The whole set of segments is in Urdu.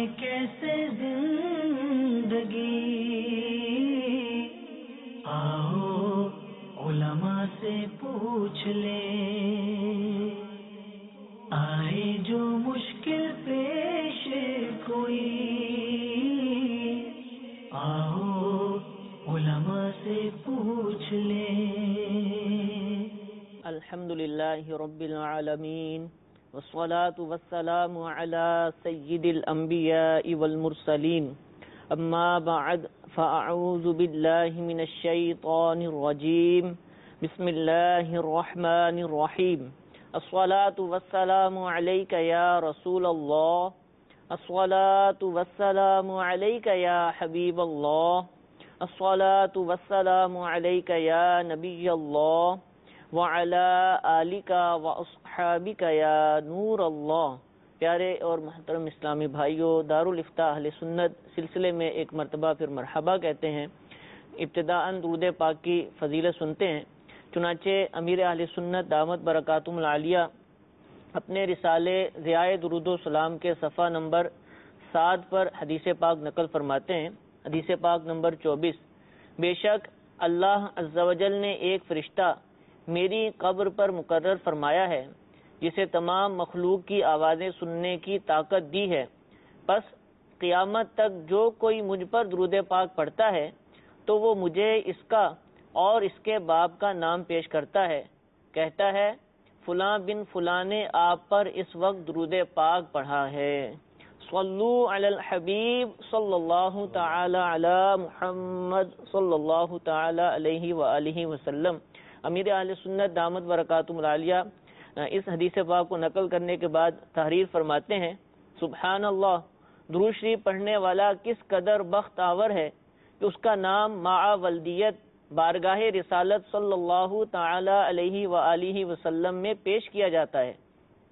کیسے زندگی، آؤ علماء سے پوچھ لیں، آئے جو مشکل پیش کوئی، آؤ علماء سے پوچھ لیں۔ الحمدللہ رب العالمین والصلاة والسلام على سید الانبیاء والمرسلین، اما بعد فاعوذ باللہ من الشیطان الرجیم، بسم اللہ الرحمن الرحیم۔ الصلاة والسلام علیک یا رسول اللہ، الصلاة والسلام علیک یا حبیب اللہ، الصلاة والسلام علیک یا نبی اللہ، وعلی آلک واصحابک یا نور اللہ۔ پیارے اور محترم اسلامی بھائیوں، دارالافتاء اہل سنت سلسلے میں ایک مرتبہ پھر مرحبا کہتے ہیں۔ ابتداءً درود پاک کی فضیلت سنتے ہیں۔ چنانچہ امیر اہل سنت دامت برکاتہم العالیہ اپنے رسالے ضیاء درود و سلام کے صفحہ نمبر 7 پر حدیث پاک نقل فرماتے ہیں۔ حدیث پاک نمبر 24، بے شک اللہ عز و جل نے ایک فرشتہ میری قبر پر مقرر فرمایا ہے جسے تمام مخلوق کی آوازیں سننے کی طاقت دی ہے، پس قیامت تک جو کوئی مجھ پر درود پاک پڑھتا ہے تو وہ مجھے اس کا اور اس کے باپ کا نام پیش کرتا ہے، کہتا ہے فلاں بن فلاں نے آپ پر اس وقت درود پاک پڑھا ہے۔ صلو علی الحبیب صلی اللہ تعالی علی محمد صلی اللہ تعالی علیہ وآلہ وسلم۔ امیر اہل سنت دامت برکاتہم العالیہ اس حدیث پاک کو نقل کرنے کے بعد تحریر فرماتے ہیں، سبحان اللہ، درود شریف پڑھنے والا کس قدر بخت آور ہے کہ اس کا نام مع ولدیت بارگاہ رسالت صلی اللہ تعالی علیہ وآلہ وسلم میں پیش کیا جاتا ہے۔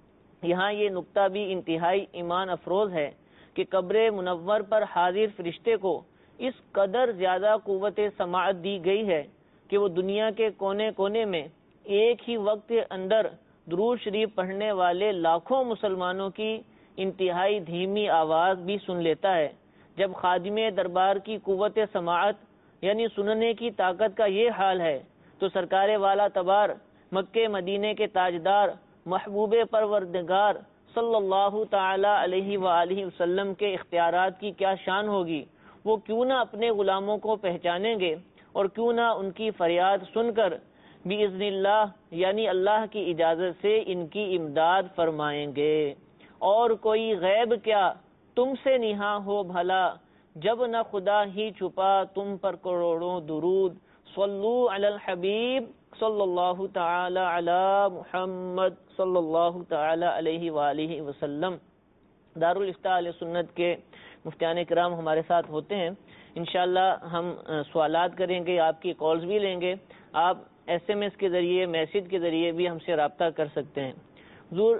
یہاں یہ نقطہ بھی انتہائی ایمان افروز ہے کہ قبر منور پر حاضر فرشتے کو اس قدر زیادہ قوت سماعت دی گئی ہے کہ وہ دنیا کے کونے کونے میں ایک ہی وقت کے اندر درود شریف پڑھنے والے لاکھوں مسلمانوں کی انتہائی دھیمی آواز بھی سن لیتا ہے۔ جب خادم دربار کی قوت سماعت یعنی سننے کی طاقت کا یہ حال ہے تو سرکار والا تبار مکہ مدینے کے تاجدار محبوب پروردگار صلی اللہ تعالی علیہ وآلہ وسلم کے اختیارات کی کیا شان ہوگی۔ وہ کیوں نہ اپنے غلاموں کو پہچانیں گے اور کیوں نہ ان کی فریاد سن کر بِإِذْنِ اللہ یعنی اللہ کی اجازت سے ان کی امداد فرمائیں گے۔ اور کوئی غیب کیا تم سے نہاں ہو بھلا، جب نہ خدا ہی چھپا تم پر کروڑوں درود۔ صلو علی الحبیب صلی اللہ تعالی علی محمد صلی اللہ تعالی علیہ وآلہ وسلم۔ دارالافتاء اہل سنت کے مفتیان کرام ہمارے ساتھ ہوتے ہیں۔ انشاءاللہ ہم سوالات کریں گے، آپ کی کالز بھی لیں گے، آپ SMS کے ذریعے میسج کے ذریعے بھی ہم سے رابطہ کر سکتے ہیں۔ حضور،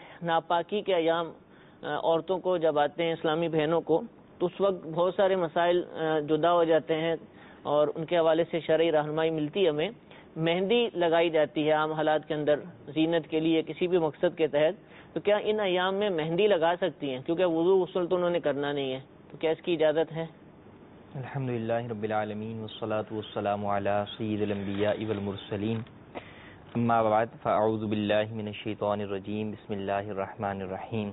ناپاکی کے ایام عورتوں کو جب آتے ہیں، اسلامی بہنوں کو، تو اس وقت بہت سارے مسائل جدا ہو جاتے ہیں اور ان کے حوالے سے شرعی رہنمائی ملتی ہے ہمیں۔ مہندی لگائی جاتی ہے عام حالات کے اندر زینت کے لیے کسی بھی مقصد کے تحت، تو کیا ان ایام میں مہندی لگا سکتی ہیں؟ کیونکہ وضو غسل تو انہوں نے کرنا نہیں ہے، تو کیا اس کی اجازت ہے؟ الحمدللہ رب العالمین والصلاة والسلام علی سید الانبیاء والمرسلین، اما بعد فاعوذ باللہ من الشیطان الرجیم، بسم اللہ الرحمن الرحیم۔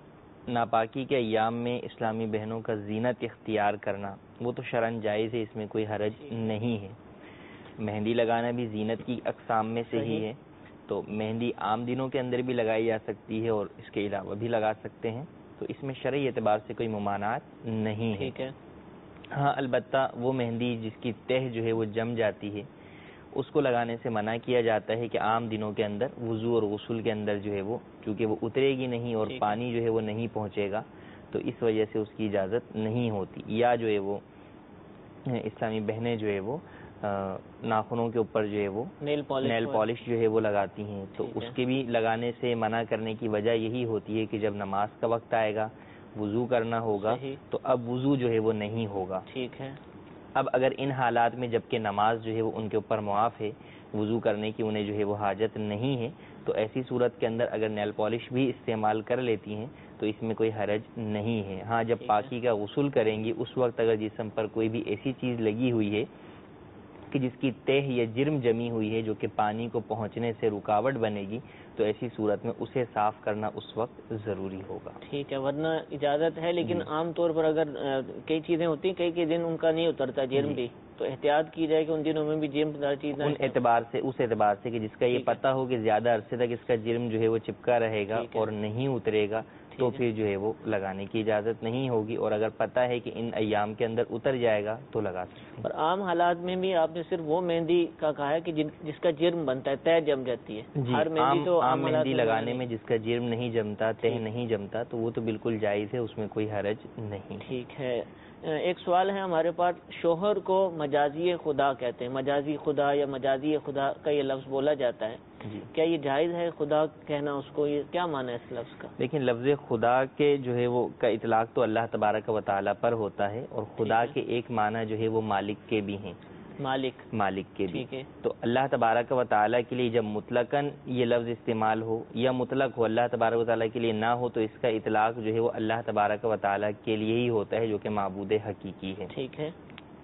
ناپاکی کے ایام میں اسلامی بہنوں کا زینت اختیار کرنا وہ تو شرعاً جائز ہے، اس میں کوئی حرج نہیں ہے۔ مہندی لگانا بھی زینت کی اقسام میں سے ہی ہے، تو مہندی عام دنوں کے اندر بھی لگائی جا سکتی ہے اور اس کے علاوہ بھی لگا سکتے ہیں، تو اس میں شرعی اعتبار سے کوئی ممانعت نہیں ہے۔ ٹھیک ہے۔ ہاں، البتہ وہ مہندی جس کی تہ جو ہے وہ جم جاتی ہے اس کو لگانے سے منع کیا جاتا ہے کہ عام دنوں کے اندر وضو اور غسل کے اندر جو ہے وہ چونکہ وہ اترے گی نہیں اور پانی جو ہے وہ نہیں پہنچے گا، تو اس وجہ سے اس کی اجازت نہیں ہوتی۔ یا جو ہے وہ اسلامی بہنیں جو ہے وہ ناخنوں کے اوپر جو ہے وہ نیل پالش جو ہے وہ لگاتی ہیں، تو اس کے بھی لگانے سے منع کرنے کی وجہ یہی ہوتی ہے کہ جب نماز کا وقت آئے گا، وضو کرنا ہوگا، تو اب وضو جو ہے وہ نہیں ہوگا۔ ٹھیک ہے۔ اب اگر ان حالات میں جبکہ نماز جو ہے وہ ان کے اوپر معاف ہے، وضو کرنے کی انہیں جو ہے وہ حاجت نہیں ہے، تو ایسی صورت کے اندر اگر نیل پالش بھی استعمال کر لیتی ہیں تو اس میں کوئی حرج نہیں ہے. ہاں جب پاکی کا غسل کریں گی اس وقت اگر جسم پر کوئی بھی ایسی چیز لگی ہوئی ہے کہ جس کی تہ یا جرم جمی ہوئی ہے جو کہ پانی کو پہنچنے سے رکاوٹ بنے گی تو ایسی صورت میں اسے صاف کرنا اس وقت ضروری ہوگا. ٹھیک ہے، ورنہ اجازت ہے، لیکن عام طور پر اگر کئی چیزیں ہوتی ہیں کئی دن ان کا نہیں اترتا جرم بھی، تو احتیاط کی جائے کہ ان دنوں میں بھی جرم دار چیز نہ اس اعتبار سے کہ جس کا یہ پتہ ہو کہ زیادہ عرصے تک اس کا جرم جو ہے وہ چپکا رہے گا اور نہیں اترے گا تو پھر جو ہے وہ لگانے کی اجازت نہیں ہوگی، اور اگر پتہ ہے کہ ان ایام کے اندر اتر جائے گا تو لگا سکتے ہیں. اور عام حالات میں بھی آپ نے صرف وہ مہندی کا کہا ہے کہ جس کا جرم بنتا ہے، تہ جم جاتی ہے. ہر مہندی تو عام مہندی لگانے میں جس کا جرم نہیں جمتا، تہ نہیں جمتا، تو وہ تو بالکل جائز ہے، اس میں کوئی حرج نہیں. ٹھیک ہے. ایک سوال ہے ہمارے پاس، شوہر کو مجازی خدا کہتے ہیں، مجازی خدا یا مجازی خدا کا یہ لفظ بولا جاتا ہے، کیا یہ جائز ہے خدا کہنا اس کو؟ یہ کیا معنی ہے اس لفظ کا؟ لیکن لفظ خدا کے جو ہے وہ کا اطلاق تو اللہ تبارک و تعالیٰ پر ہوتا ہے، اور خدا کے ایک معنی جو ہے وہ مالک کے بھی ہیں، مالک کے بھی. تو اللہ تبارک و تعالیٰ کے لیے جب مطلقاً یہ لفظ استعمال ہو یا مطلق ہو اللہ تبارک و تعالیٰ کے لیے نہ ہو تو اس کا اطلاق جو ہے وہ اللہ تبارک و تعالیٰ کے لیے ہی ہوتا ہے جو کہ معبود حقیقی ہے. ٹھیک ہے.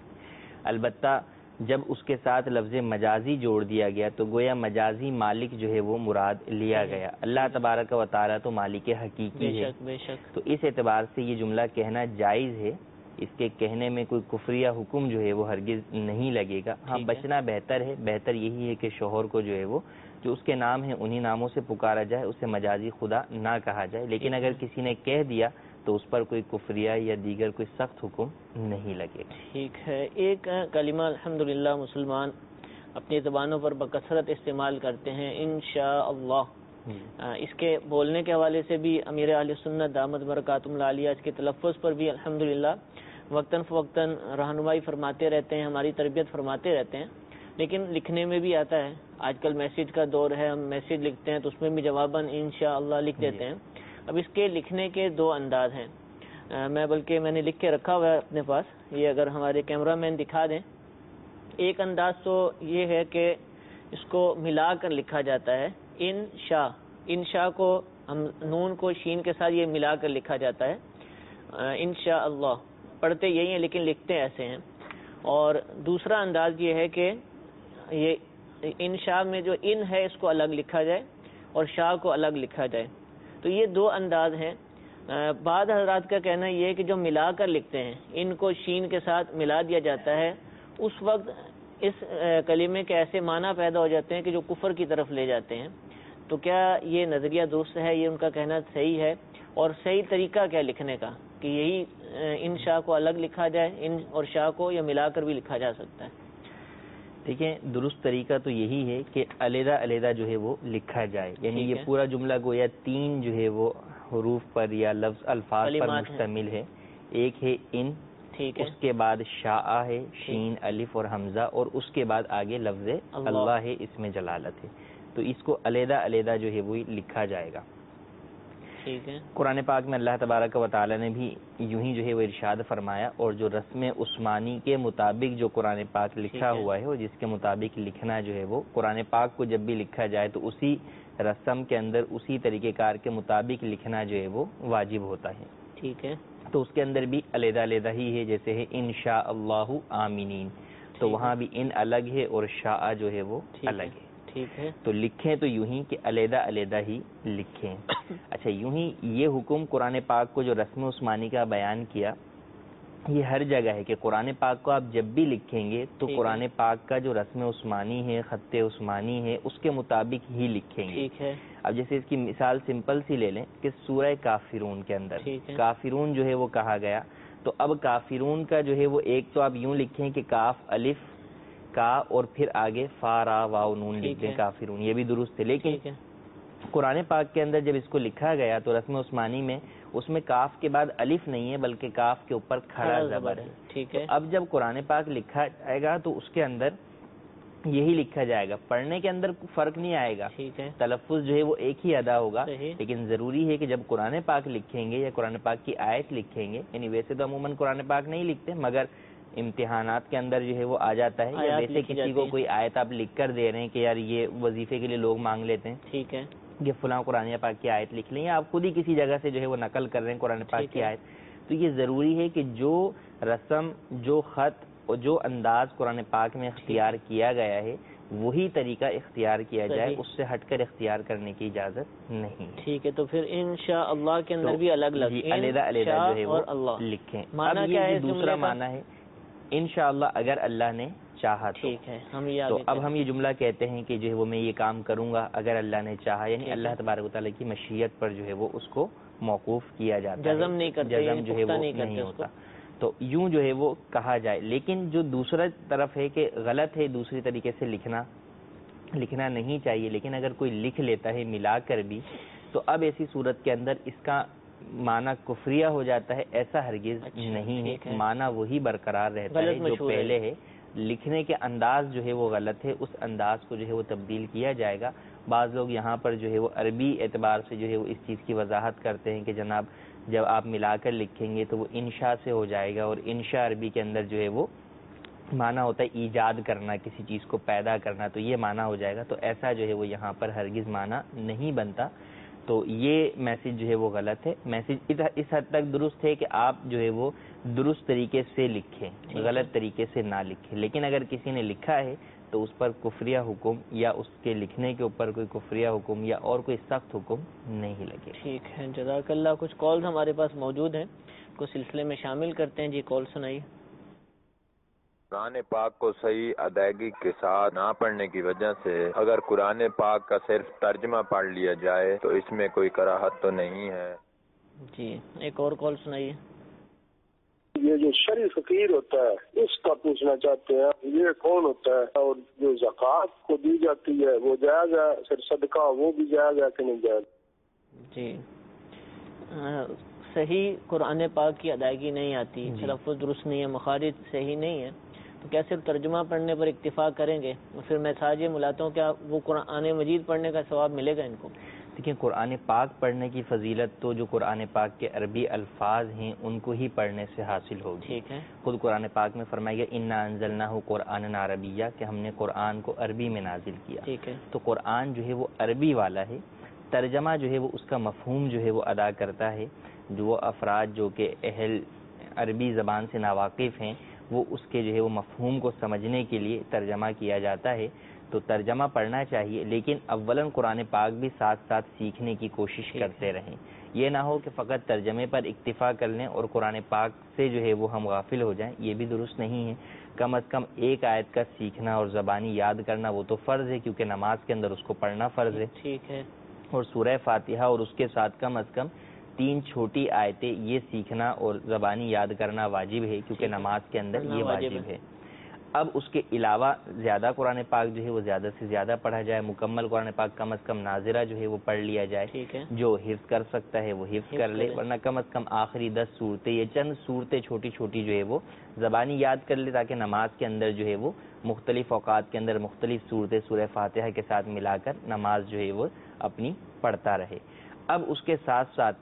البتہ جب اس کے ساتھ لفظ مجازی جوڑ دیا گیا تو گویا مجازی مالک جو ہے وہ مراد لیا گیا. اللہ تبارک و تعالیٰ تو مالک حقیقی ہے، بے شک. تو اس اعتبار سے یہ جملہ کہنا جائز ہے، اس کے کہنے میں کوئی کفریہ حکم جو ہے وہ ہرگز نہیں لگے گا. ہاں بچنا بہتر ہے، بہتر یہی ہے کہ شوہر کو جو ہے وہ جو اس کے نام ہیں انہی ناموں سے پکارا جائے، اسے مجازی خدا نہ کہا جائے. لیکن اگر کسی نے کہہ دیا تو اس پر کوئی کفریہ یا دیگر کوئی سخت حکم نہیں لگے گا. ٹھیک ہے. ایک کلمہ الحمدللہ مسلمان اپنی زبانوں پر بکثرت استعمال کرتے ہیں، انشاءاللہ. اس کے بولنے کے حوالے سے بھی امیر اہل سنت دامت برکاتہم العالیہ اس کے تلفظ پر بھی الحمدللہ وقتاً فوقتاً رہنمائی فرماتے رہتے ہیں، ہماری تربیت فرماتے رہتے ہیں. لیکن لکھنے میں بھی آتا ہے، آج کل میسیج کا دور ہے، ہم میسیج لکھتے ہیں تو اس میں بھی جواباً انشاءاللہ لکھ دیتے ہیں. اب اس کے لکھنے کے دو انداز ہیں، میں نے لکھ کے رکھا ہوا ہے اپنے پاس، یہ اگر ہمارے کیمرہ مین دکھا دیں. ایک انداز تو یہ ہے کہ اس کو ملا کر لکھا جاتا ہے، انشاء کو ہم نون کو شین کے ساتھ یہ ملا کر لکھا جاتا ہے انشاءاللہ. پڑھتے یہی ہیں لیکن لکھتے ایسے ہیں. اور دوسرا انداز یہ ہے کہ یہ انشاء میں جو ان ہے اس کو الگ لکھا جائے اور شاء کو الگ لکھا جائے. تو یہ دو انداز ہیں. بعض حضرات کا کہنا یہ ہے کہ جو ملا کر لکھتے ہیں، ان کو شین کے ساتھ ملا دیا جاتا ہے، اس وقت اس کلمے کے ایسے معنی پیدا ہو جاتے ہیں کہ جو کفر کی طرف لے جاتے ہیں. تو کیا یہ نظریہ درست ہے؟ یہ ان کا کہنا صحیح ہے؟ اور صحیح طریقہ کیا لکھنے کا، کہ یہی انشاء کو الگ لکھا جائے ان اور شاء کو، یا ملا کر بھی لکھا جا سکتا ہے؟ دیکھیں درست طریقہ تو یہی ہے کہ علیحدہ علیحدہ جو ہے وہ لکھا جائے، یعنی یہ پورا جملہ گویا تین جو ہے وہ حروف پر یا لفظ الفاظ پر مشتمل ہے. ایک ہے ان، اس کے بعد شاء ہے، شین الف اور حمزہ، اور اس کے بعد آگے لفظ اللہ ہے، اس میں جلالت ہے. تو اس کو علیحدہ علیحدہ جو ہے وہ لکھا جائے گا. قرآن پاک میں اللہ تبارک و تعالی نے بھی یوں ہی جو ہے وہ ارشاد فرمایا، اور جو رسم عثمانی کے مطابق جو قرآن پاک لکھا ہوا ہے اور جس کے مطابق لکھنا جو ہے وہ قرآن پاک کو جب بھی لکھا جائے تو اسی رسم کے اندر اسی طریقہ کار کے مطابق لکھنا جو ہے وہ واجب ہوتا ہے. ٹھیک ہے. تو اس کے اندر بھی علیحدہ علیحدہ ہی ہے، جیسے ہے انشاء اللہ آمینین، تو وہاں بھی ان الگ ہے اور شاء جو ہے وہ الگ ہے. ٹھیک ہے. تو لکھیں تو یوں ہی کہ علیحدہ علیحدہ ہی لکھیں. اچھا، یوں ہی یہ حکم قرآن پاک کو جو رسم عثمانی کا بیان کیا، یہ ہر جگہ ہے کہ قرآن پاک کو آپ جب بھی لکھیں گے تو قرآن پاک کا جو رسم عثمانی ہے، خط عثمانی ہے، اس کے مطابق ہی لکھیں گے. ٹھیک ہے. اب جیسے اس کی مثال سمپل سی لے لیں کہ سورہ کافرون کے اندر کافرون جو ہے وہ کہا گیا، تو اب کافرون کا جو ہے وہ ایک تو آپ یوں لکھیں کہ کاف الف کا اور پھر آگے فا را واو نون لکھ دیں کافرون، یہ بھی درست ہے. لیکن قرآن پاک کے اندر جب اس کو لکھا گیا تو رسم عثمانی میں اس میں کاف کے بعد الف نہیں ہے بلکہ کاف کے اوپر کھڑا زبر ہے. ٹھیک ہے. اب جب قرآن پاک لکھا جائے گا تو اس کے اندر یہی لکھا جائے گا، پڑھنے کے اندر فرق نہیں آئے گا، تلفظ جو ہے وہ ایک ہی ادا ہوگا. لیکن ضروری ہے کہ جب قرآن پاک لکھیں گے یا قرآن پاک کی آیت لکھیں گے، یعنی ویسے تو عموماً قرآن پاک نہیں لکھتے مگر امتحانات کے اندر جو ہے وہ آ جاتا ہے، یا ویسے کسی کو کوئی آیت آپ لکھ کر دے رہے ہیں کہ یار یہ وظیفے کے لیے لوگ مانگ لیتے ہیں، ٹھیک ہے، کہ فلاں قرآن پاک کی آیت لکھ لیں، یا آپ خود ہی کسی جگہ سے جو ہے وہ نقل کر رہے ہیں قرآن پاک کی آیت، تو یہ ضروری ہے کہ جو رسم، جو خط اور جو انداز قرآن پاک میں اختیار کیا گیا ہے وہی طریقہ اختیار کیا جائے، اس سے ہٹ کر اختیار کرنے کی اجازت نہیں۔ ٹھیک ہے، تو پھر انشاءاللہ کے اندر بھی الگ الگ علیحدہ علیحدہ جو ہے وہ لکھیں۔ اب یہ دوسرا معنی ہے انشاءاللہ اگر اللہ نے چاہا تو۔ ٹھیک ہے، تو اب ہم یہ جملہ کہتے ہیں کہ جو ہے وہ میں یہ کام کروں گا اگر اللہ نے چاہا، یعنی اللہ تبارک و تعالیٰ کی مشیت پر جو ہے وہ اس کو موقوف کیا جاتا ہے، جزم نہیں کرتے، جزم جو ہے وہ نہیں ہوتا، تو یوں جو ہے وہ کہا جائے۔ لیکن جو دوسرا طرف ہے کہ غلط ہے دوسری طریقے سے لکھنا نہیں چاہیے، لیکن اگر کوئی لکھ لیتا ہے ملا کر بھی تو اب ایسی صورت کے اندر اس کا معنی کفریہ ہو جاتا ہے، ایسا ہرگز نہیں ہے، معنی وہی برقرار رہتا ہے جو پہلے ہے، لکھنے کے انداز جو ہے وہ غلط ہے، اس انداز کو جو ہے وہ تبدیل کیا جائے گا۔ بعض لوگ یہاں پر جو ہے وہ عربی اعتبار سے جو ہے وہ اس چیز کی وضاحت کرتے ہیں کہ جناب جب آپ ملا کر لکھیں گے تو وہ انشاء سے ہو جائے گا، اور انشاء عربی کے اندر جو ہے وہ معنی ہوتا ہے ایجاد کرنا، کسی چیز کو پیدا کرنا، تو یہ معنی ہو جائے گا، تو ایسا جو ہے وہ یہاں پر ہرگز معنی نہیں بنتا۔ تو یہ میسج جو ہے وہ غلط ہے، میسج اس حد تک درست ہے کہ آپ جو ہے وہ درست طریقے سے لکھیں، غلط طریقے سے نہ لکھیں، لیکن اگر کسی نے لکھا ہے تو اس پر کفریہ حکم یا اس کے لکھنے کے اوپر کوئی کفریہ حکم یا اور کوئی سخت حکم نہیں لگے۔ ٹھیک ہے، جزاک اللہ۔ کچھ کالز ہمارے پاس موجود ہیں، کو سلسلے میں شامل کرتے ہیں۔ جی کال سنائیے۔ قرآن پاک کو صحیح ادائیگی کے ساتھ نہ پڑھنے کی وجہ سے اگر قرآن پاک کا صرف ترجمہ پڑھ لیا جائے تو اس میں کوئی کراہت تو نہیں ہے۔ جی ایک اور کال سنائیے۔ یہ جو شرعی فقیر ہوتا ہے اس کا پوچھنا چاہتے ہیں، یہ کون ہوتا ہے، اور جو زکوٰۃ کو دی جاتی ہے وہ جائز ہے، پھر صدقہ وہ بھی جائز ہے کہ نہیں جائز؟ جی صحیح قرآن پاک کی ادائیگی نہیں آتی، تلفظ درست نہیں ہے، مخارج صحیح نہیں ہے، تو کیسے ترجمہ پڑھنے پر اکتفا کریں گے؟ پھر میں ساجے ملاتا ہوں کیا وہ قرآن مجید پڑھنے کا ثواب ملے گا ان کو؟ دیکھیں قرآن پاک پڑھنے کی فضیلت تو جو قرآن پاک کے عربی الفاظ ہیں ان کو ہی پڑھنے سے حاصل ہوگی۔ ٹھیک ہے، خود قرآن پاک میں فرمایا گیا انا انزلناہ قرآنا عربیہ، کہ ہم نے قرآن کو عربی میں نازل کیا۔ ٹھیک ہے، تو قرآن جو ہے وہ عربی والا ہے، ترجمہ جو ہے وہ اس کا مفہوم جو ہے وہ ادا کرتا ہے، جو وہ افراد جو کہ اہل عربی زبان سے ناواقف ہیں وہ اس کے جو ہے وہ مفہوم کو سمجھنے کے لیے ترجمہ کیا جاتا ہے۔ تو ترجمہ پڑھنا چاہیے، لیکن اولاً قرآن پاک بھی ساتھ ساتھ سیکھنے کی کوشش کرتے رہیں۔ یہ نہ ہو کہ فقط ترجمے پر اکتفا کر لیں اور قرآن پاک سے جو ہے وہ ہم غافل ہو جائیں، یہ بھی درست نہیں ہے۔ کم از کم ایک آیت کا سیکھنا اور زبانی یاد کرنا وہ تو فرض ہے، کیونکہ نماز کے اندر اس کو پڑھنا فرض ہے۔ ٹھیک ہے، اور سورہ فاتحہ اور اس کے ساتھ کم از کم 3 چھوٹی آیتیں یہ سیکھنا اور زبانی یاد کرنا واجب ہے، کیونکہ نماز کے اندر یہ واجب ہے۔ اب اس کے علاوہ زیادہ قرآن پاک جو ہے وہ زیادہ سے زیادہ پڑھا جائے، مکمل قرآن پاک کم از کم ناظرہ جو ہے وہ پڑھ لیا جائے۔ ٹھیک ہے، جو حفظ کر سکتا ہے وہ حفظ کر لے، ورنہ کم از کم آخری 10 صورتیں یہ چند صورتیں چھوٹی چھوٹی جو ہے وہ زبانی یاد کر لے، تاکہ نماز کے اندر جو ہے وہ مختلف اوقات کے اندر مختلف صورتیں سورہ فاتحہ کے ساتھ ملا کر نماز جو ہے وہ اپنی پڑھتا رہے۔ اب اس کے ساتھ ساتھ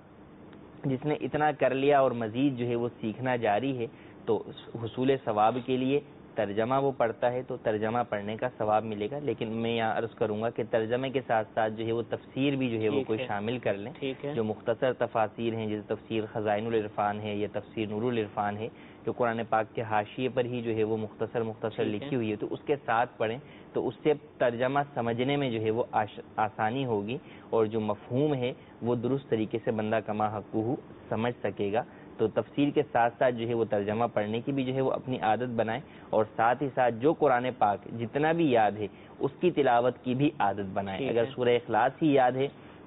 جس نے اتنا کر لیا اور مزید جو ہے وہ سیکھنا جاری ہے، تو حصول ثواب کے لیے ترجمہ وہ پڑھتا ہے تو ترجمہ پڑھنے کا ثواب ملے گا، لیکن میں یہاں عرض کروں گا کہ ترجمے کے ساتھ ساتھ جو ہے وہ تفسیر بھی جو ہے وہ کوئی شامل کر لیں۔ جو مختصر تفاسیر ہیں، جیسے تفسیر خزائن العرفان ہے یا تفسیر نور العرفان ہے، جو قرآن پاک کے حاشیے پر ہی جو ہے وہ مختصر لکھی ہوئی ہے، تو اس کے ساتھ پڑھیں تو اس سے ترجمہ سمجھنے میں جو ہے وہ آسانی ہوگی، اور جو مفہوم ہے وہ درست طریقے سے بندہ کما حقہ سمجھ سکے گا۔ تو تفسیر کے ساتھ ساتھ جو ہے وہ ترجمہ پڑھنے کی بھی جو ہے وہ اپنی عادت بنائیں، اور ساتھ ہی ساتھ جو قرآن پاک جتنا بھی یاد ہے اس کی تلاوت کی بھی عادت بنائیں۔ اگر سورہ اخلاص ہی یاد ہے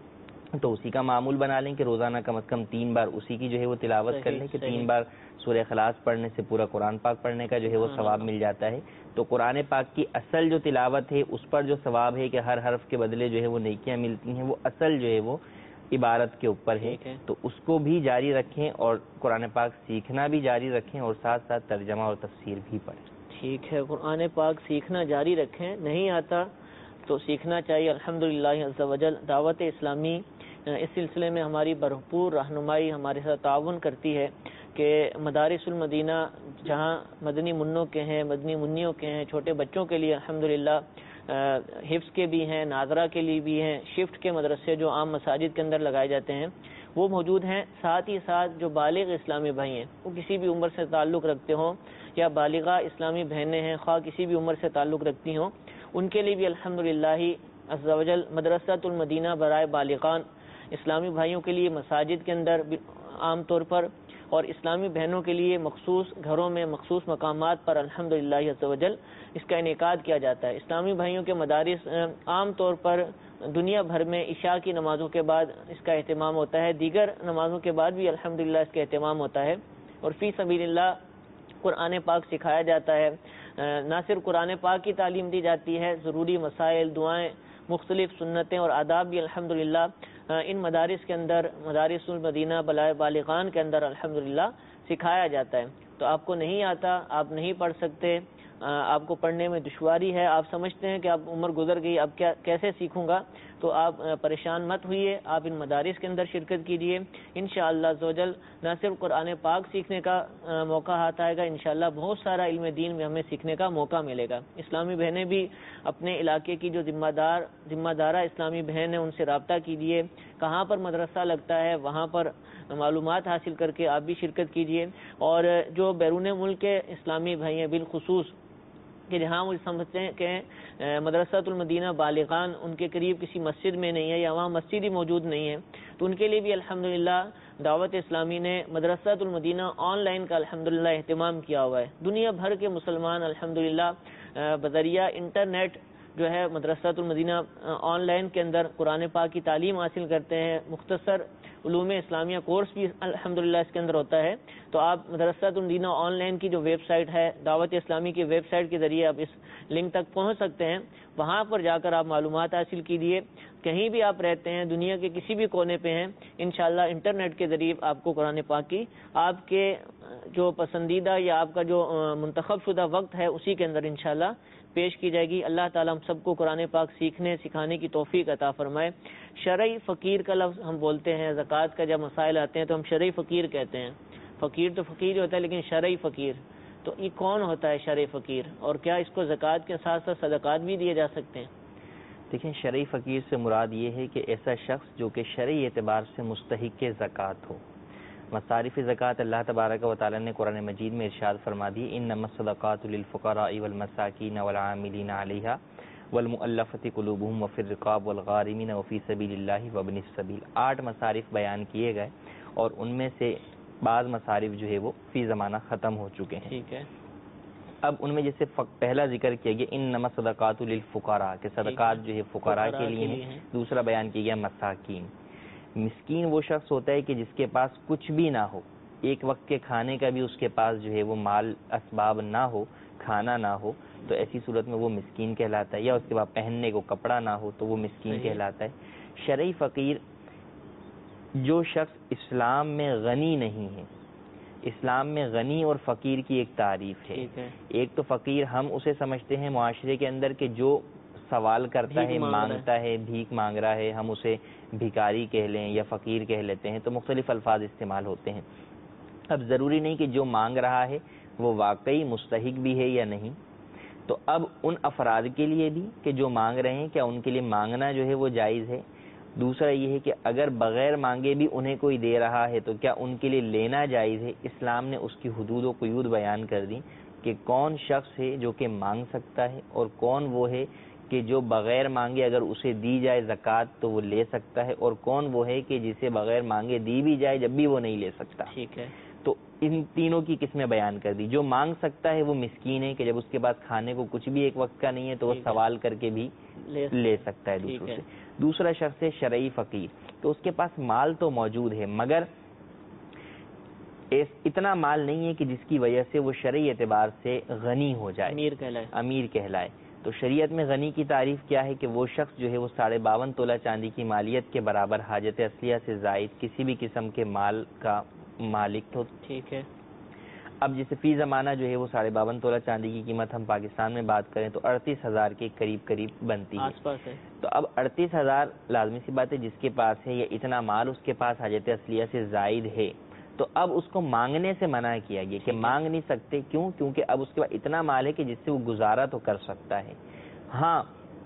تو اسی کا معمول بنا لیں کہ روزانہ کم از کم 3 بار اسی کی جو ہے وہ تلاوت کر لیں، کہ 3 بار سورہ اخلاص پڑھنے سے پورا قرآن پاک پڑھنے کا جو ہے وہ ثواب مل جاتا ہے۔ تو قرآن پاک کی اصل جو تلاوت ہے اس پر جو ثواب ہے کہ ہر حرف کے بدلے جو ہے وہ نیکیاں ملتی ہیں، وہ اصل جو ہے وہ عبارت کے اوپر ہے، تو اس کو بھی جاری رکھیں اور قرآن پاک سیکھنا بھی جاری رکھیں، اور ساتھ ساتھ ترجمہ اور تفسیر بھی پڑھیں۔ ٹھیک ہے، قرآن پاک سیکھنا جاری رکھیں، نہیں آتا تو سیکھنا چاہیے۔ الحمدللہ عز وجل دعوت اسلامی اس سلسلے میں ہماری بھرپور رہنمائی ہمارے ساتھ تعاون کرتی ہے کہ مدارس المدینہ جہاں مدنی منوں کے ہیں، مدنی منیوں کے ہیں، چھوٹے بچوں کے لیے الحمدللہ حفظ کے بھی ہیں، ناظرہ کے لیے بھی ہیں، شفٹ کے مدرسے جو عام مساجد کے اندر لگائے جاتے ہیں وہ موجود ہیں. ساتھ ہی ساتھ جو بالغ اسلامی بھائی ہیں وہ کسی بھی عمر سے تعلق رکھتے ہوں یا بالغہ اسلامی بہنیں ہیں خواہ کسی بھی عمر سے تعلق رکھتی ہوں، ان کے لیے بھی الحمدللہ عز و جل مدرسۃ المدینہ برائے بالغان اسلامی بھائیوں کے لیے مساجد کے اندر عام طور پر اور اسلامی بہنوں کے لیے مخصوص گھروں میں مخصوص مقامات پر الحمدللہ عز و جل اس کا انعقاد کیا جاتا ہے. اسلامی بھائیوں کے مدارس عام طور پر دنیا بھر میں عشاء کی نمازوں کے بعد اس کا اہتمام ہوتا ہے، دیگر نمازوں کے بعد بھی الحمدللہ اس کا اہتمام ہوتا ہے، اور فی سبیل اللہ قرآن پاک سکھایا جاتا ہے. نہ صرف قرآن پاک کی تعلیم دی جاتی ہے، ضروری مسائل، دعائیں، مختلف سنتیں اور آداب بھی الحمدللہ ان مدارس کے اندر، مدارس المدینہ برائے بالغان کے اندر الحمدللہ سکھایا جاتا ہے. تو آپ کو نہیں آتا، آپ نہیں پڑھ سکتے، آپ کو پڑھنے میں دشواری ہے، آپ سمجھتے ہیں کہ اب عمر گزر گئی، اب کیسے سیکھوں گا، تو آپ پریشان مت ہوئیے، آپ ان مدارس کے اندر شرکت کیجیے. انشاءاللہ عز و جل نہ صرف قرآن پاک سیکھنے کا موقع ہاتھ آئے گا، انشاءاللہ بہت سارا علم دین میں ہمیں سیکھنے کا موقع ملے گا. اسلامی بہنیں بھی اپنے علاقے کی جو ذمہ دارہ اسلامی بہن ہیں ان سے رابطہ کیجیے، کہاں پر مدرسہ لگتا ہے وہاں پر معلومات حاصل کر کے آپ بھی شرکت کیجیے. اور جو بیرون ملک کے اسلامی بھائی ہیں بالخصوص کہ جہاں وہ سمجھتے ہیں کہ مدرسۃ المدینہ بالغان ان کے قریب کسی مسجد میں نہیں ہے یا وہاں مسجد ہی موجود نہیں ہے، تو ان کے لیے بھی الحمدللہ دعوت اسلامی نے مدرسۃ المدینہ آن لائن کا الحمدللہ اہتمام کیا ہوا ہے. دنیا بھر کے مسلمان الحمدللہ بذریعہ انٹرنیٹ جو ہے مدرسۃ المدینہ آن لائن کے اندر قرآن پاک کی تعلیم حاصل کرتے ہیں. مختصر علوم اسلامیہ کورس بھی الحمدللہ اس کے اندر ہوتا ہے. تو آپ مدرسۃ المدینہ آن لائن کی جو ویب سائٹ ہے، دعوت اسلامی کی ویب سائٹ کے ذریعے آپ اس لنک تک پہنچ سکتے ہیں، وہاں پر جا کر آپ معلومات حاصل کیجیے. کہیں بھی آپ رہتے ہیں، دنیا کے کسی بھی کونے پہ ہیں، انشاءاللہ انٹرنیٹ کے ذریعے آپ کو قرآن پاک کی آپ کے جو پسندیدہ یا آپ کا جو منتخب شدہ وقت ہے اسی کے اندر انشاءاللہ پیش کی جائے گی. اللہ تعالیٰ ہم سب کو قرآن پاک سیکھنے سکھانے کی توفیق عطا فرمائے. شرعی فقیر کا لفظ ہم بولتے ہیں، زکوٰۃ کا جب مسائل آتے ہیں تو ہم شرعی فقیر کہتے ہیں. فقیر تو فقیر ہوتا ہے لیکن شرعی فقیر، تو یہ کون ہوتا ہے شرعی فقیر، اور کیا اس کو زکوٰۃ کے ساتھ ساتھ صدقات بھی دیے جا سکتے ہیں؟ دیکھیں، شرعی فقیر سے مراد یہ ہے کہ ایسا شخص جو کہ شرعی اعتبار سے مستحق زکوٰۃ ہو. مصارف زکوٰۃ اللہ تبارک و تعالی نے قرآن مجید میں ارشاد فرما دی، انما الصدقات للفقراء والمساکین والعاملین علیہا والمؤلفۃ قلوبہم وفی الرقاب والغارمین وفی سبیل اللہ وابن السبیل. 8 مصارف بیان کیے گئے اور ان میں سے بعض مصارف جو ہے وہ فی زمانہ ختم ہو چکے ہیں. ٹھیک ہے. اب ان میں جیسے پہلا ذکر کیا گیا انما الصدقات للفقراء کہ صدقات جو ہے فقراء کے لیے ہیں. دوسرا بیان کیا گیا مساکین. مسکین وہ شخص ہوتا ہے کہ جس کے پاس کچھ بھی نہ ہو، ایک وقت کے کھانے کا بھی اس کے پاس جو ہے وہ مال اسباب نہ ہو، کھانا نہ ہو، تو ایسی صورت میں وہ مسکین کہلاتا ہے. یا اس کے بعد پہننے کو کپڑا نہ ہو تو وہ مسکین کہلاتا ہے. شرعی فقیر جو شخص اسلام میں غنی نہیں ہے. اسلام میں غنی اور فقیر کی ایک تعریف ہے. ایک تو فقیر ہم اسے سمجھتے ہیں معاشرے کے اندر کہ جو سوال کرتا ہے، مانگتا ہے، بھیک مانگ رہا ہے، ہم اسے بھکاری کہہ لیں یا فقیر کہہ لیتے ہیں، تو مختلف الفاظ استعمال ہوتے ہیں. اب ضروری نہیں کہ جو مانگ رہا ہے وہ واقعی مستحق بھی ہے یا نہیں. تو اب ان افراد کے لیے بھی کہ جو مانگ رہے ہیں، کیا ان کے لیے مانگنا جو ہے وہ جائز ہے. دوسرا یہ ہے کہ اگر بغیر مانگے بھی انہیں کوئی دے رہا ہے تو کیا ان کے لیے لینا جائز ہے. اسلام نے اس کی حدود و قیود بیان کر دی کہ کون شخص ہے جو کہ مانگ سکتا ہے اور کون وہ ہے کہ جو بغیر مانگے اگر اسے دی جائے زکوٰۃ تو وہ لے سکتا ہے، اور کون وہ ہے کہ جسے بغیر مانگے دی بھی جائے جب بھی وہ نہیں لے سکتا. ٹھیک ہے. تو ان تینوں کی قسمیں بیان کر دی. جو مانگ سکتا ہے وہ مسکین ہے کہ جب اس کے پاس کھانے کو کچھ بھی ایک وقت کا نہیں ہے تو وہ سوال کر کے بھی لے سکتا ہے دوسروں سے. دوسرا شخص ہے شرعی فقیر، تو اس کے پاس مال تو موجود ہے مگر اتنا مال نہیں ہے کہ جس کی وجہ سے وہ شرعی اعتبار سے غنی ہو جائے، امیر کہلائے. تو شریعت میں غنی کی تعریف کیا ہے کہ وہ شخص جو ہے وہ 52.5 تولہ چاندی کی مالیت کے برابر حاجت اصلیہ سے زائد کسی بھی قسم کے مال کا مالک ہو. ٹھیک ہے. اب جیسے فی زمانہ جو ہے وہ 52.5 تولہ چاندی کی قیمت ہم پاکستان میں بات کریں تو 38,000 کے قریب بنتی ہے. آس پاس ہے. تو اب 38,000 لازمی سی بات ہے جس کے پاس ہے یا اتنا مال اس کے پاس حاجت اصلیہ سے زائد ہے تو اب اس کو مانگنے سے منع کیا گیا کہ مانگ نہیں سکتے. کیوں؟ کیونکہ اب اس کے پاس اتنا مال ہے کہ جس سے وہ گزارا تو کر سکتا ہے. ہاں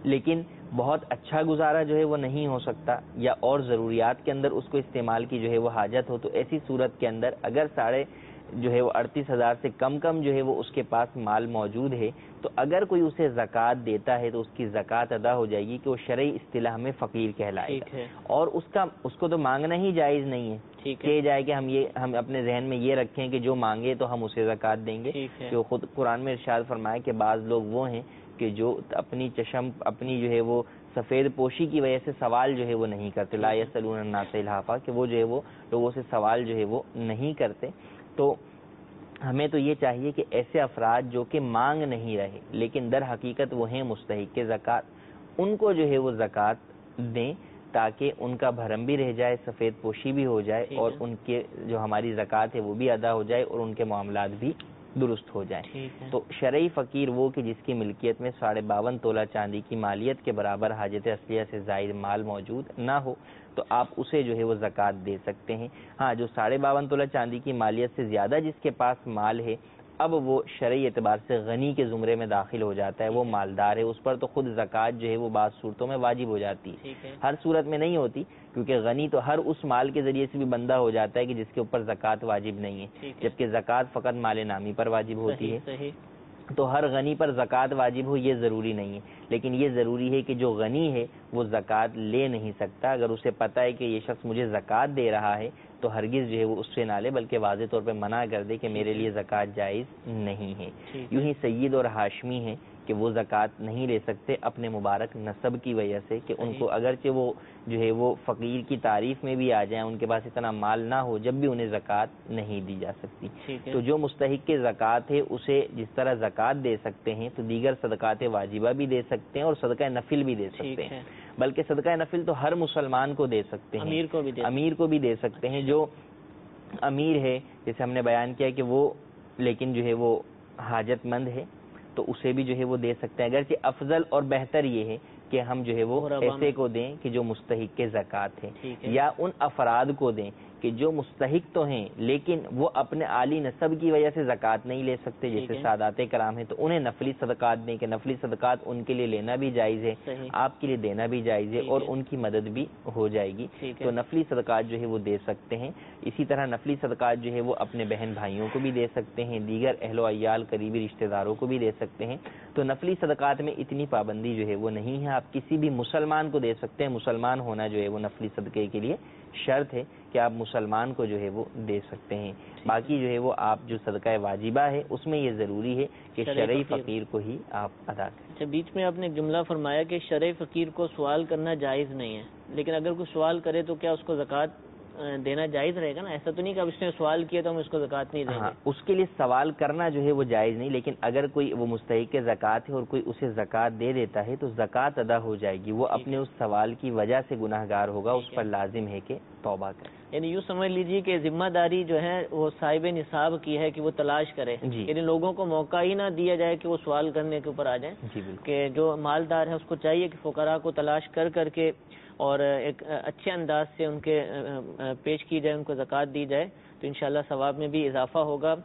لیکن بہت اچھا گزارا جو ہے وہ نہیں ہو سکتا، یا اور ضروریات کے اندر اس کو استعمال کی جو ہے وہ حاجت ہو، تو ایسی صورت کے اندر اگر 38,000 سے کم جو ہے وہ اس کے پاس مال موجود ہے، تو اگر کوئی اسے زکوٰۃ دیتا ہے تو اس کی زکوٰۃ ادا ہو جائے گی کہ وہ شرعی اصطلاح میں فقیر کہلائے گا، اور اس کو تو مانگنا ہی جائز نہیں ہے کہ جائے کہ ہم اپنے ذہن میں یہ رکھیں کہ جو مانگے تو ہم اسے زکوٰۃ دیں گے، کہ خود قرآن میں ارشاد فرمایا کہ بعض لوگ وہ ہیں کہ جو اپنی جو ہے وہ سفید پوشی کی وجہ سے سوال جو ہے وہ نہیں کرتے، لا یسألون الناس الحافا، کہ وہ جو ہے وہ لوگوں سے سوال جو ہے وہ نہیں کرتے. تو ہمیں تو یہ چاہیے کہ ایسے افراد جو کہ مانگ نہیں رہے لیکن در حقیقت وہ ہیں مستحق زکوٰۃ، ان کو جو ہے وہ زکوٰۃ دیں تاکہ ان کا بھرم بھی رہ جائے، سفید پوشی بھی ہو جائے، اور ان کے جو ہماری زکوٰۃ ہے وہ بھی ادا ہو جائے اور ان کے معاملات بھی درست ہو جائیں. تو شرعی فقیر وہ کہ جس کی ملکیت میں 52.5 تولہ چاندی کی مالیت کے برابر حاجت اصلیہ سے زائد مال موجود نہ ہو تو آپ اسے جو ہے وہ زکوٰۃ دے سکتے ہیں. ہاں، جو 52.5 تولہ چاندی کی مالیت سے زیادہ جس کے پاس مال ہے، اب وہ شرعی اعتبار سے غنی کے زمرے میں داخل ہو جاتا ہے، وہ مالدار ہے، اس پر تو خود زکوٰۃ جو ہے وہ بعض صورتوں میں واجب ہو جاتی ہے، ہر صورت میں نہیں ہوتی، کیونکہ غنی تو ہر اس مال کے ذریعے سے بھی بندہ ہو جاتا ہے کہ جس کے اوپر زکوٰۃ واجب نہیں ہے، جبکہ زکوٰۃ فقط مال نامی پر واجب ہوتی ہے. تو ہر غنی پر زکوٰۃ واجب ہو یہ ضروری نہیں ہے، لیکن یہ ضروری ہے کہ جو غنی ہے وہ زکوٰۃ لے نہیں سکتا. اگر اسے پتہ ہے کہ یہ شخص مجھے زکوٰۃ دے رہا ہے تو ہرگز جو ہے وہ اس سے نہ لے، بلکہ واضح طور پہ منع کر دے کہ میرے لیے زکوٰۃ جائز نہیں ہے. یوں ہی سید اور ہاشمی ہیں کہ وہ زکوٰۃ نہیں لے سکتے اپنے مبارک نسب کی وجہ سے، کہ ان کو اگرچہ وہ جو ہے وہ فقیر کی تعریف میں بھی آ جائیں، ان کے پاس اتنا مال نہ ہو، جب بھی انہیں زکوٰۃ نہیں دی جا سکتی. تو جو مستحق کے زکوٰۃ ہے اسے جس طرح زکوٰۃ دے سکتے ہیں تو دیگر صدقات واجبہ بھی دے سکتے ہیں اور صدقہ نفل بھی دے سکتے ہیں، بلکہ صدقہ نفل تو ہر مسلمان کو دے سکتے ہیں، امیر کو بھی دے سکتے ہیں. جو امیر ہے جیسے ہم نے بیان کیا کہ وہ لیکن جو ہے وہ حاجت مند ہے تو اسے بھی جو ہے وہ دے سکتے ہیں، اگرچہ افضل اور بہتر یہ ہے کہ ہم جو ہے وہ ایسے کو دیں کہ جو مستحق کے زکوٰۃ ہے، یا ان افراد کو دیں کہ جو مستحق تو ہیں لیکن وہ اپنے عالی نسب کی وجہ سے زکوٰۃ نہیں لے سکتے، جیسے سادات کرام ہیں، تو انہیں نفلی صدقات دیں کہ نفلی صدقات ان کے لیے لینا بھی جائز ہے، آپ کے لیے دینا بھی جائز ہے، اور ان کی مدد بھی ہو جائے گی. تو نفلی صدقات جو ہے وہ دے سکتے ہیں. اسی طرح نفلی صدقات جو ہے وہ اپنے بہن بھائیوں کو بھی دے سکتے ہیں، دیگر اہل و عیال قریبی رشتہ داروں کو بھی دے سکتے ہیں. تو نفلی صدقات میں اتنی پابندی جو ہے وہ نہیں ہے، آپ کسی بھی مسلمان کو دے سکتے ہیں. مسلمان ہونا جو ہے وہ نفلی صدقے کے لیے شرط ہے کہ آپ مسلمان کو جو ہے وہ دے سکتے ہیں. باقی جو ہے وہ آپ جو صدقہ واجبہ ہے اس میں یہ ضروری ہے کہ شرعی فقیر کو ہی آپ ادا کریں. اچھا، بیچ میں آپ نے ایک جملہ فرمایا کہ شرعی فقیر کو سوال کرنا جائز نہیں ہے، لیکن اگر کوئی سوال کرے تو کیا اس کو زکوٰۃ دینا جائز رہے گا نا؟ ایسا تو نہیں کہ اب اس نے سوال کیا تو ہم اس کو زکوٰۃ نہیں دیں گے. اس کے لیے سوال کرنا جو ہے وہ جائز نہیں، لیکن اگر کوئی وہ مستحق زکوٰۃ ہے اور کوئی اسے زکوٰۃ دے دیتا ہے تو زکوٰۃ ادا ہو جائے گی. وہ اپنے اس سوال کی وجہ سے گناہ گار ہوگا، اس پر لازم ہے کہ توبہ کرے. یعنی یوں سمجھ لیجیے کہ ذمہ داری جو ہے وہ صاحب نصاب کی ہے کہ وہ تلاش کرے، یعنی لوگوں کو موقع ہی نہ دیا جائے کہ وہ سوال کرنے کے اوپر آ جائیں. کہ جو مالدار ہے اس کو چاہیے کہ فقراء کو تلاش کر کے اور ایک اچھے انداز سے ان کے پیش کی جائے، ان کو زکوٰۃ دی جائے، تو انشاءاللہ ثواب میں بھی اضافہ ہوگا.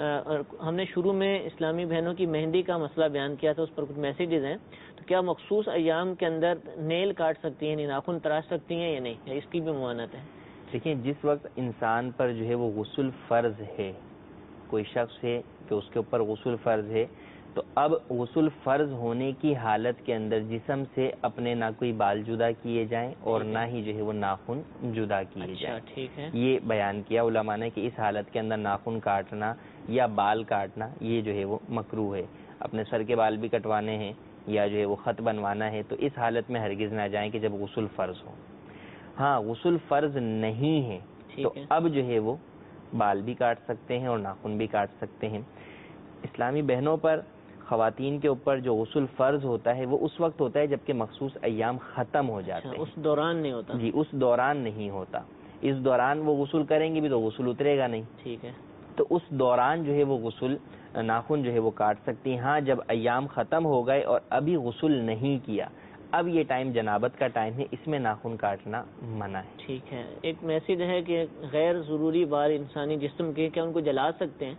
ہم نے شروع میں اسلامی بہنوں کی مہندی کا مسئلہ بیان کیا تھا، اس پر کچھ میسیجز ہیں. تو کیا مخصوص ایام کے اندر نیل کاٹ سکتی ہیں، ناخن تراش سکتی ہیں یا نہیں، اس کی بھی ممانعت ہے؟ دیکھیں، جس وقت انسان پر جو ہے وہ غسل فرض ہے، کوئی شخص ہے کہ اس کے اوپر غسل فرض ہے، تو اب غسل فرض ہونے کی حالت کے اندر جسم سے اپنے نہ کوئی بال جدا کیے جائیں اور نہ ہی جو ہے وہ ناخن جدا کیے جائیں. ٹھیک ہے، یہ بیان کیا علماء نے کہ اس حالت کے اندر ناخن کاٹنا یا بال کاٹنا یہ جو ہے وہ مکروہ ہے. اپنے سر کے بال بھی کٹوانے ہیں یا جو ہے وہ خط بنوانا ہے تو اس حالت میں ہرگز نہ جائیں کہ جب غسل فرض ہو. ہاں، غسل فرض نہیں ہے تو اب جو ہے وہ بال بھی کاٹ سکتے ہیں اور ناخن بھی کاٹ سکتے ہیں. اسلامی بہنوں پر، خواتین کے اوپر جو غسل فرض ہوتا ہے وہ اس وقت ہوتا ہے جبکہ مخصوص ایام ختم ہو جاتے ہیں. اس دوران نہیں ہوتا؟ جی، اس دوران نہیں ہوتا. اس دوران وہ غسل کریں گے بھی تو غسل اترے گا نہیں. ٹھیک ہے، تو اس دوران جو ہے وہ غسل ناخن جو ہے وہ کاٹ سکتی ہیں. ہاں، جب ایام ختم ہو گئے اور ابھی غسل نہیں کیا، اب یہ ٹائم جنابت کا ٹائم ہے، اس میں ناخن کاٹنا منع ہے. ٹھیک ہے. ایک میسج ہے کہ غیر ضروری بال انسانی جسم کے کیا ان کو جلا سکتے ہیں؟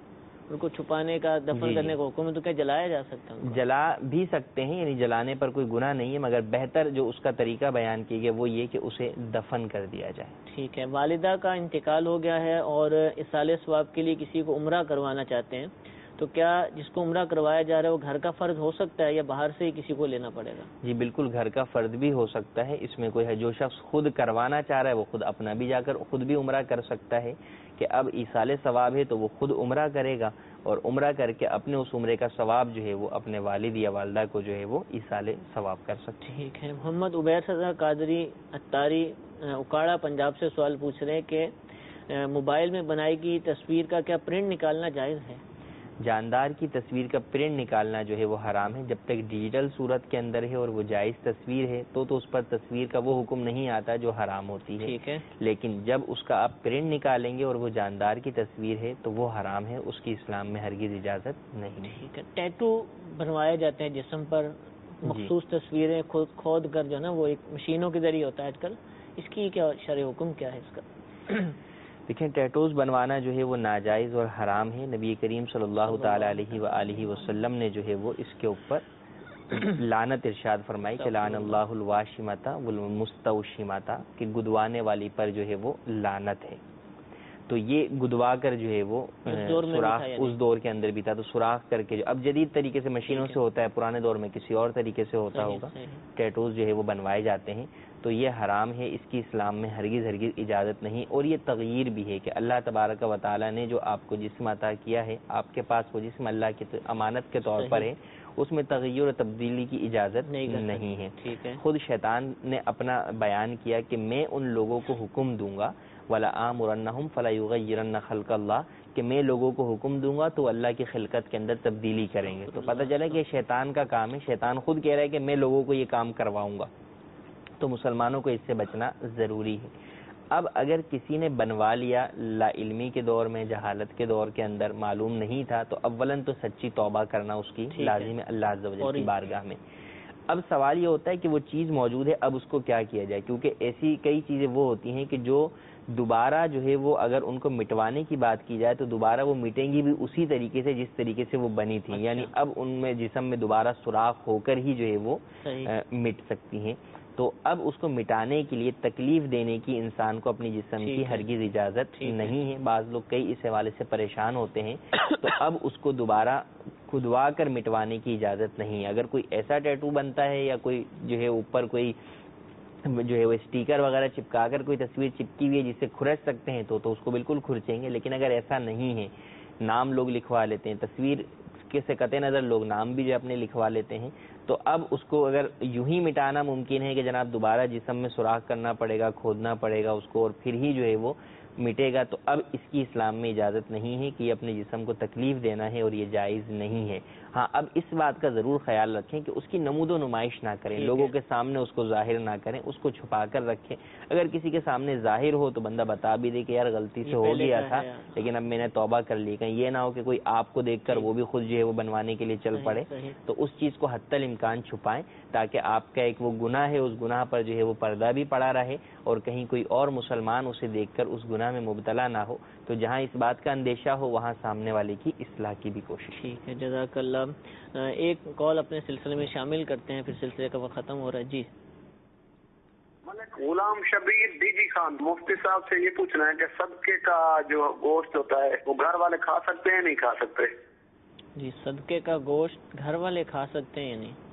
ان کو چھپانے کا، دفن کرنے کا حکم ہے، تو کیا جلایا جا سکتا ہے؟ جلا بھی سکتے ہیں، یعنی جلانے پر کوئی گناہ نہیں ہے، مگر بہتر جو اس کا طریقہ بیان کیا گیا وہ یہ کہ اسے دفن کر دیا جائے. ٹھیک ہے. والدہ کا انتقال ہو گیا ہے اور اصالہ ثواب کے لیے کسی کو عمرہ کروانا چاہتے ہیں، تو کیا جس کو عمرہ کروایا جا رہا ہے وہ گھر کا فرد ہو سکتا ہے یا باہر سے ہی کسی کو لینا پڑے گا؟ جی بالکل، گھر کا فرد بھی ہو سکتا ہے، اس میں کوئی ہے. جو شخص خود کروانا چاہ رہا ہے وہ خود اپنا بھی جا کر خود بھی عمرہ کر سکتا ہے کہ اب ایصال ثواب ہے تو وہ خود عمرہ کرے گا اور عمرہ کر کے اپنے اس عمرے کا ثواب جو ہے وہ اپنے والد یا والدہ کو جو ہے وہ ایصال ثواب کر سکتے ہیں. ٹھیک ہے. محمد عبید رضا قادری اتاری اکاڑا پنجاب سے سوال پوچھ رہے ہیں کہ موبائل میں بنائی گئی تصویر کا کیا پرنٹ نکالنا جائز ہے؟ جاندار کی تصویر کا پرنٹ نکالنا جو ہے وہ حرام ہے. جب تک ڈیجیٹل صورت کے اندر ہے اور وہ جائز تصویر ہے تو اس پر تصویر کا وہ حکم نہیں آتا جو حرام ہوتی ہے. ٹھیک ہے. لیکن جب اس کا آپ پرنٹ نکالیں گے اور وہ جاندار کی تصویر ہے تو وہ حرام ہے، اس کی اسلام میں ہرگز اجازت نہیں. ٹھیک ہے. ٹیٹو بنوائے جاتے ہیں جسم پر، مخصوص تصویریں کھود کر جو ہے نا وہ ایک مشینوں کے ذریعے ہوتا ہے آج کل، اس کی کیا شرع حکم کیا ہے اس کا؟ دیکھیں، ٹیٹوز بنوانا جو ہے وہ ناجائز اور حرام ہے. نبی کریم صلی اللہ تعالی علیہ وآلہ وسلم نے جو ہے وہ اس کے اوپر لعنت ارشاد فرمائی کہ لعن اللہ الواشمۃ والمستوشمۃ، کہ گدوانے والی پر جو ہے وہ لعنت ہے. تو یہ گدوا کر جو ہے وہ سوراخ اس دور کے اندر بھی تھا، تو سوراخ کر کے جو اب جدید طریقے سے مشینوں سے ہوتا ہے، پرانے دور میں کسی اور طریقے سے ہوتا ہوگا، ٹیٹوز جو ہے وہ بنوائے جاتے ہیں. تو یہ حرام ہے، اس کی اسلام میں ہرگز اجازت نہیں. اور یہ تغییر بھی ہے کہ اللہ تبارک و تعالیٰ نے جو آپ کو جسم عطا کیا ہے، آپ کے پاس وہ جسم اللہ کی امانت کے طور پر ہے، اس میں تغیر و تبدیلی کی اجازت نہیں ہے. خود شیطان نے اپنا بیان کیا کہ میں ان لوگوں کو حکم دوں گا وَلَآمُرَنَّهُمْ فَلَا يُغَيِّرَنَّ خَلْقَ اللَّهِ، کہ میں لوگوں کو حکم دوں گا تو اللہ کی خلقت کے اندر تبدیلی کریں گے. تو پتہ چلا کہ شیطان کا کام ہے، شیطان خود کہہ رہا ہے کہ میں لوگوں کو یہ کام کرواؤں گا. تو مسلمانوں کو اس سے بچنا ضروری ہے. اب اگر کسی نے بنوا لیا لا علمی کے دور میں، جہالت کے دور کے اندر، معلوم نہیں تھا، تو اولاً تو سچی توبہ کرنا اس کی لازم ہے اللہ عز و جل کی بارگاہ میں. اب سوال یہ ہوتا ہے کہ وہ چیز موجود ہے، اب اس کو کیا کیا جائے، کیونکہ ایسی کئی چیزیں وہ ہوتی ہیں کہ جو دوبارہ جو ہے وہ اگر ان کو مٹوانے کی بات کی جائے تو دوبارہ وہ مٹیں گی بھی اسی طریقے سے جس طریقے سے وہ بنی تھیں. یعنی اب ان میں جسم میں دوبارہ سوراخ ہو کر ہی جو ہے وہ مٹ سکتی ہیں. تو اب اس کو مٹانے کے لیے تکلیف دینے کی انسان کو اپنی جسم کی ہرگز اجازت نہیں ہے. بعض لوگ کئی اس حوالے سے پریشان ہوتے ہیں، تو اب اس کو دوبارہ کھدوا کر مٹوانے کی اجازت نہیں ہے. اگر کوئی ایسا ٹیٹو بنتا ہے یا کوئی جو ہے اوپر کوئی جو ہے وہ اسٹیکر وغیرہ چپکا کر کوئی تصویر چپکی ہوئی ہے جس سے کھرچ سکتے ہیں تو اس کو بالکل کھرچیں گے. لیکن اگر ایسا نہیں ہے، نام لوگ لکھوا لیتے ہیں، تصویر کے سے قطع نظر لوگ نام بھی جو اپنے لکھوا لیتے ہیں، تو اب اس کو اگر یوں ہی مٹانا ممکن ہے کہ جناب دوبارہ جسم میں سوراخ کرنا پڑے گا، کھودنا پڑے گا اس کو اور پھر ہی جو ہے وہ مٹے گا، تو اب اس کی اسلام میں اجازت نہیں ہے کہ یہ اپنے جسم کو تکلیف دینا ہے اور یہ جائز نہیں ہے. ہاں، اب اس بات کا ضرور خیال رکھیں کہ اس کی نمود و نمائش نہ کریں، لوگوں کے سامنے اس کو ظاہر نہ کریں، اس کو چھپا کر رکھیں. اگر کسی کے سامنے ظاہر ہو تو بندہ بتا بھی دے کہ یار غلطی سے ہو گیا تھا لیکن اب میں نے توبہ کر لی. کہیں یہ نہ ہو کہ کوئی آپ کو دیکھ کر وہ بھی خود جو ہے وہ بنوانے کے لیے چل پڑے. تو اس چیز کو حتی الامکان چھپائیں تاکہ آپ کا ایک وہ گناہ ہے، اس گناہ پر جو ہے وہ پردہ بھی پڑا رہے اور کہیں کوئی اور مسلمان اسے دیکھ کر اس گناہ میں مبتلا نہ ہو. تو جہاں اس بات کا اندیشہ ہو وہاں سامنے والے کی اصلاح کی بھی کوشش. ٹھیک ہے، جزاک اللہ. ایک کال اپنے سلسلے میں شامل کرتے ہیں، پھر سلسلے کا وقت ختم ہو رہا ہے. جی، غلام شبیر ڈی جی خان، مفتی صاحب سے یہ پوچھنا ہے کہ صدقے کا جو گوشت ہوتا ہے وہ گھر والے کھا سکتے ہیں نہیں کھا سکتے؟ جی، صدقے کا گوشت گھر والے کھا سکتے ہیں یا نہیں؟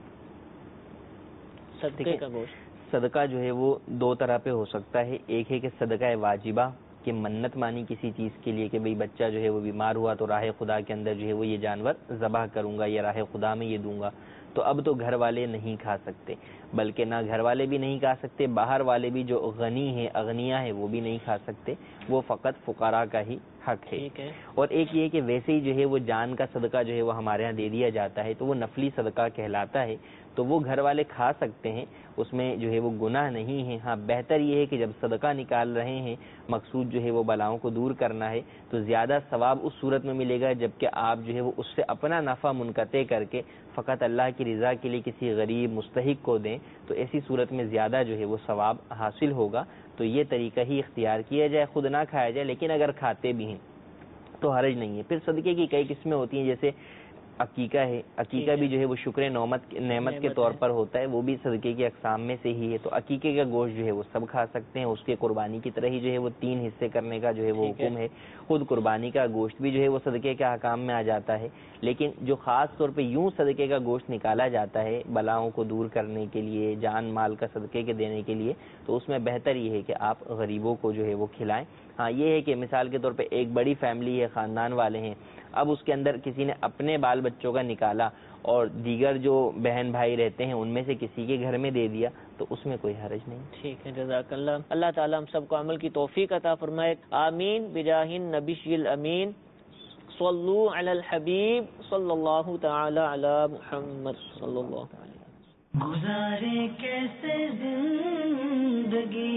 صدقے کا گوشت صدقہ جو ہے وہ دو طرح پہ ہو سکتا ہے. ایک ہے کہ صدقہ واجبہ، کہ منت مانی کسی چیز کے لیے کہ بھئی بچہ جو ہے وہ بیمار ہوا تو راہ خدا کے اندر جو ہے وہ یہ جانور ذبح کروں گا یا راہ خدا میں یہ دوں گا. تو اب تو گھر والے نہیں کھا سکتے، بلکہ نہ گھر والے بھی نہیں کھا سکتے، باہر والے بھی جو غنی ہیں، اغنیا ہیں، وہ بھی نہیں کھا سکتے. وہ فقط فقراء کا ہی حق ہے. اور ایک یہ کہ ویسے ہی جو ہے وہ جان کا صدقہ جو ہے وہ ہمارے ہاں دے دیا جاتا ہے تو وہ نفلی صدقہ کہلاتا ہے. تو وہ گھر والے کھا سکتے ہیں، اس میں جو ہے وہ گناہ نہیں ہے. ہاں، بہتر یہ ہے کہ جب صدقہ نکال رہے ہیں، مقصود جو ہے وہ بلاؤں کو دور کرنا ہے، تو زیادہ ثواب اس صورت میں ملے گا جبکہ آپ جو ہے وہ اس سے اپنا نفع منقطع کر کے فقط اللہ کی رضا کے لیے کسی غریب مستحق کو دیں، تو ایسی صورت میں زیادہ جو ہے وہ ثواب حاصل ہوگا. تو یہ طریقہ ہی اختیار کیا جائے، خود نہ کھایا جائے. لیکن اگر کھاتے بھی ہیں، تو حرج نہیں ہے. پھر صدقے کی کئی قسمیں ہوتی ہیں، جیسے عقیقہ ہے. عقیقہ بھی جو ہے وہ شکر نعمت کے طور پر ہوتا ہے، وہ بھی صدقے کی اقسام میں سے ہی ہے. تو عقیقے کا گوشت جو ہے وہ سب کھا سکتے ہیں. اس کے قربانی کی طرح ہی جو ہے وہ 3 حصے کرنے کا جو ہے وہ حکم ہے. خود قربانی کا گوشت بھی جو ہے وہ صدقے کے احکام میں آ جاتا ہے. لیکن جو خاص طور پہ یوں صدقے کا گوشت نکالا جاتا ہے بلاؤں کو دور کرنے کے لیے، جان مال کا صدقے کے دینے کے لیے، تو اس میں بہتر یہ ہے کہ آپ غریبوں کو جو ہے وہ کھلائیں. ہاں یہ ہے کہ مثال کے طور پہ ایک بڑی فیملی ہے، خاندان والے ہیں، اب اس کے اندر کسی نے اپنے بال بچوں کا نکالا اور دیگر جو بہن بھائی رہتے ہیں ان میں سے کسی کے گھر میں دے دیا، تو اس میں کوئی حرج نہیں. ٹھیک ہے، جزاک اللہ. اللہ تعالیٰ ہم سب کو عمل کی توفیق عطا فرمائے. آمین بجاہ النبی الامین. صلو علی الحبیب صلی اللہ تعالی علی محمد صلی اللہ علیہ وسلم. گزارے کیسے زندگی،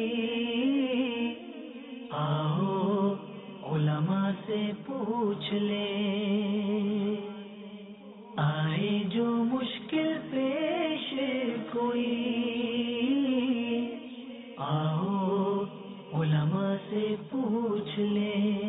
آؤ علماء سے پوچھ لیں. آئے جو مشکل پیش کوئی، آؤ علماء سے پوچھ لیں.